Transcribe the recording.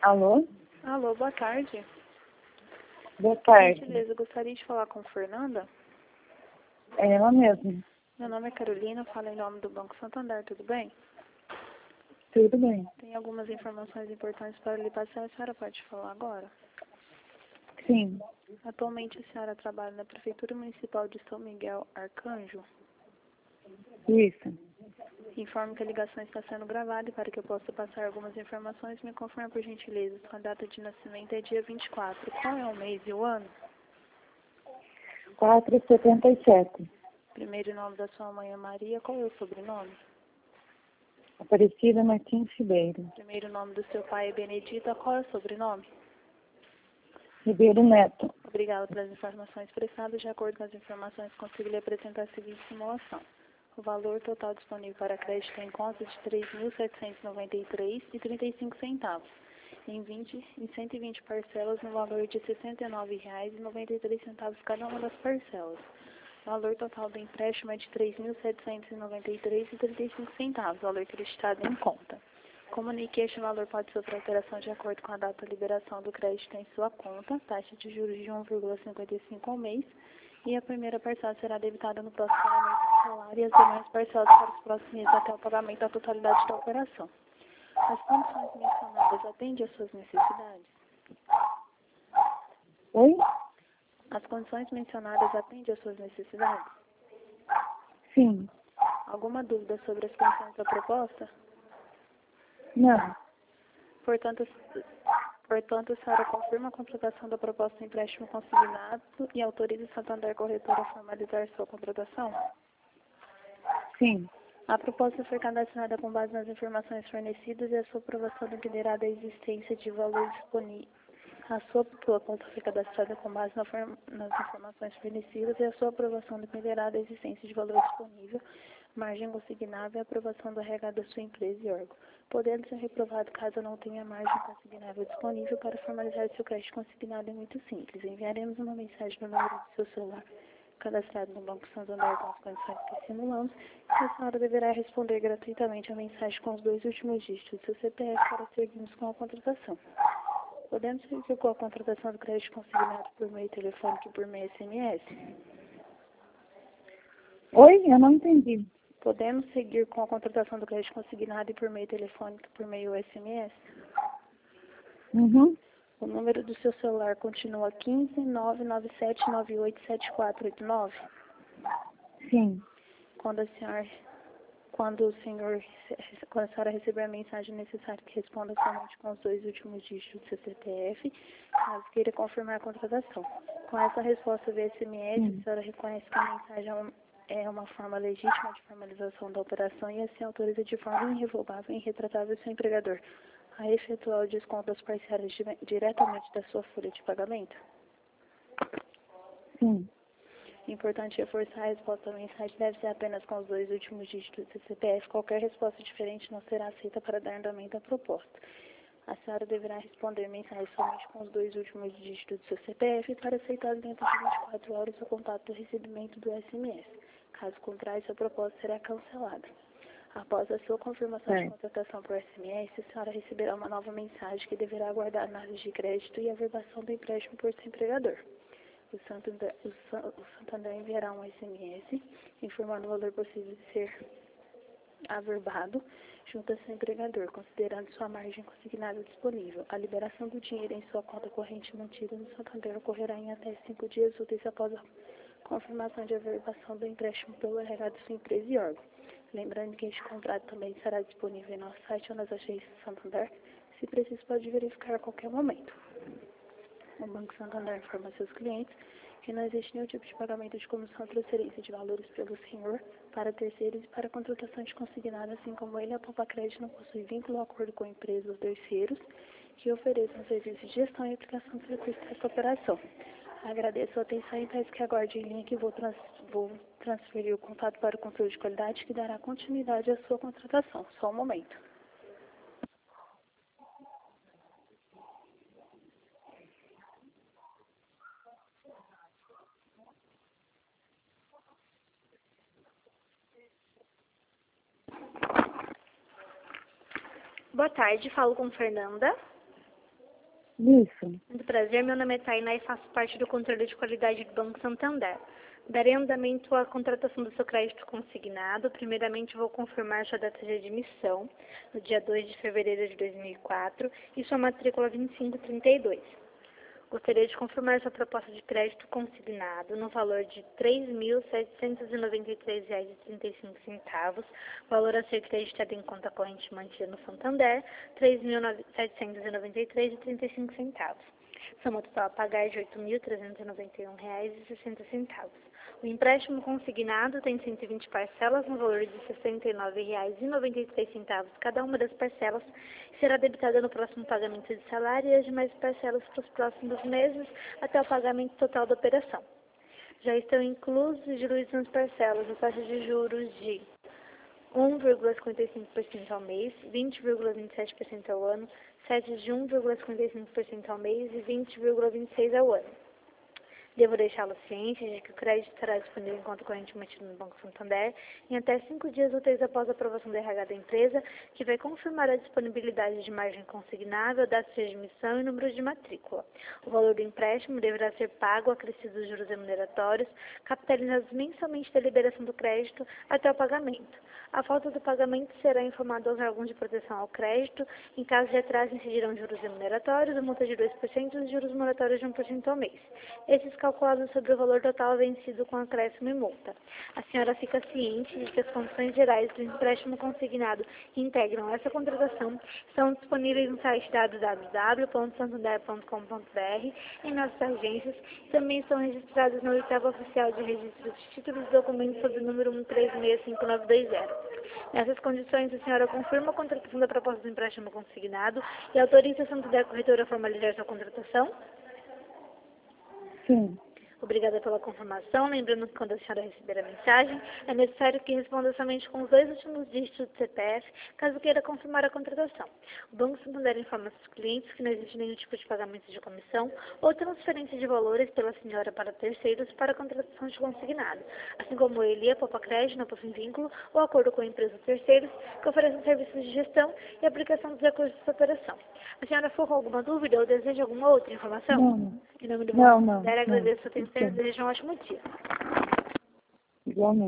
Alô? Alô, boa tarde. Boa Por tarde. gentileza, eu gostaria de falar com Fernanda. É ela mesma. Meu nome é Carolina, falo em nome do Banco Santander, tudo bem? Tudo bem? Tem algumas informações importantes para lhe passar, a senhora pode falar agora? Sim. Atualmente a senhora trabalha na Prefeitura Municipal de São Miguel Arcanjo. Isso. Informo que a ligação está sendo gravada e para que eu possa passar algumas informações, me confirme por gentileza. Sua data de nascimento é dia 24. Qual é o mês e o ano? 477. Primeiro nome da sua mãe é Maria, qual é o sobrenome? Aparecida Martins Ribeiro. Primeiro nome do seu pai é Benedita, qual é o sobrenome? Ribeiro Neto. Obrigada pelas informações prestadas. De acordo com as informações, consigo lhe apresentar a seguinte simulação. O valor total disponível para crédito em conta de R$ 3.793,35 em 120 parcelas no valor de R$ 69,93 cada uma das parcelas. O valor total do empréstimo é de R$ 3.793,35, valor acreditado em conta. Comunique que este valor pode sofrer alteração de acordo com a data de liberação do crédito em sua conta, taxa de juros de 1,55 ao mês, e a primeira parcela será debitada no próximo pagamento do salário e as demais parcelas para os próximos meses até o pagamento da totalidade da operação. As condições mencionadas atendem às suas necessidades? Oi? As condições mencionadas atendem às suas necessidades? Sim. Alguma dúvida sobre as condições da proposta? Não. Portanto, a senhora confirma a contratação da proposta de empréstimo consignado e autoriza o Santander Corretora a formalizar sua contratação? Sim. A proposta foi cadastrada com base nas informações fornecidas e a sua aprovação dependerá da existência de valor disponível. A sua conta foi cadastrada com base nas informações fornecidas e a sua aprovação dependerá da existência de valor disponível, margem consignável e aprovação do RH da sua empresa e órgão, podendo ser reprovado caso não tenha margem consignável disponível. Para formalizar seu crédito consignado é muito simples. Enviaremos uma mensagem no número do seu celular cadastrado no Banco Santander com as condições que simulamos, e a senhora deverá responder gratuitamente a mensagem com os 2 últimos dígitos do seu CPF para seguirmos com a contratação. Podemos seguir com a contratação do crédito consignado por meio telefônico e por meio SMS? Oi? Eu não entendi. Podemos seguir com a contratação do crédito consignado e por meio telefônico e por meio SMS? Uhum. O número do seu celular continua 15997987489? Sim. Quando a senhora receber a mensagem necessária que responda somente com os 2 últimos dígitos do seu CPF, caso queira confirmar a contratação. Com essa resposta via SMS, a senhora reconhece que a mensagem é uma forma legítima de formalização da operação e assim autoriza de forma irrevogável e irretratável seu empregador a efetuar o desconto das parcelas diretamente da sua folha de pagamento? Sim. Importante reforçar, a resposta à mensagem deve ser apenas com os 2 últimos dígitos do seu CPF. Qualquer resposta diferente não será aceita para dar andamento à proposta. A senhora deverá responder mensagem somente com os 2 últimos dígitos do seu CPF para aceitar dentro de 24 horas o contato do recebimento do SMS. Caso contrário, sua proposta será cancelada. Após a sua confirmação de contratação por SMS, a senhora receberá uma nova mensagem que deverá aguardar análise de crédito e averbação do empréstimo por seu empregador. O Santander enviará um SMS informando o valor possível de ser averbado junto a seu empregador, considerando sua margem consignada disponível. A liberação do dinheiro em sua conta corrente mantida no Santander ocorrerá em até 5 dias úteis após a confirmação de averbação do empréstimo pelo RH de sua empresa e órgão. Lembrando que este contrato também estará disponível em nosso site ou nas agências Santander. Se preciso, pode verificar a qualquer momento. O Banco Santander informa seus clientes que não existe nenhum tipo de pagamento de comissão ou transferência de valores pelo senhor para terceiros e para contratação de consignado, assim como ele, a Poupa Crédito não possui vínculo ou acordo com empresas ou terceiros que ofereçam serviços de gestão e aplicação de recursos dessa operação. Agradeço a atenção e peço que aguarde em linha que vou transferir o contato para o controle de qualidade que dará continuidade à sua contratação. Só um momento. Boa tarde, falo com Fernanda. Isso. Muito prazer, meu nome é Tainá e faço parte do controle de qualidade do Banco Santander. Darei andamento à contratação do seu crédito consignado. Primeiramente, vou confirmar sua data de admissão, no dia 2 de fevereiro de 2004, e sua matrícula 2532. Gostaria de confirmar sua proposta de crédito consignado no valor de R$ 3.793,35, valor a ser creditado em conta corrente mantida no Santander, R$ 3.793,35. Soma total a pagar de R$ 8.391,60. O empréstimo consignado tem 120 parcelas no valor de R$ 69,93 cada uma das parcelas e será debitada no próximo pagamento de salário e as demais parcelas para os próximos meses até o pagamento total da operação. Já estão inclusos e diluídos nas parcelas a taxa de juros de 1,55% ao mês, 20,27% ao ano, 7 de 1,55% ao mês e 20,26% ao ano. Devo deixá-lo ciente de que o crédito estará disponível em conta corrente mantida no Banco Santander em até 5 dias úteis após a aprovação da RH da empresa, que vai confirmar a disponibilidade de margem consignável, data de admissão e número de matrícula. O valor do empréstimo deverá ser pago acrescido dos juros remuneratórios, capitalizados mensalmente da liberação do crédito até o pagamento. A falta do pagamento será informada aos órgãos de proteção ao crédito. Em caso de atraso, incidirão juros remuneratórios, multa de 2% e juros moratórios de 1% ao mês. Esses calculados sobre o valor total vencido com acréscimo e multa. A senhora fica ciente de que as condições gerais do empréstimo consignado que integram essa contratação estão disponíveis no site www.santander.com.br e em nossas agências e também estão registradas na oitava oficial de registro de títulos e documentos sob o número 1365920. Nessas condições, a senhora confirma a contratação da proposta do empréstimo consignado e autoriza a Santander Corretora a formalizar sua contratação? Sim. Obrigada pela confirmação. Lembrando que quando a senhora receber a mensagem, é necessário que responda somente com os 2 últimos dígitos do CPF, caso queira confirmar a contratação. O Banco Santander informa seus clientes que não existe nenhum tipo de pagamento de comissão ou transferência de valores pela senhora para terceiros para a contratação de consignado, assim como ele, a Poupa Crédito, não possui vínculo ou acordo com a empresa ou terceiros que oferecem serviços de gestão e aplicação dos recursos dessa operação. A senhora for com alguma dúvida ou deseja alguma outra informação? Não. Em nome do Não, Banco não. Santander, agradeço a atenção e Sim. desejo um ótimo dia. Igualmente.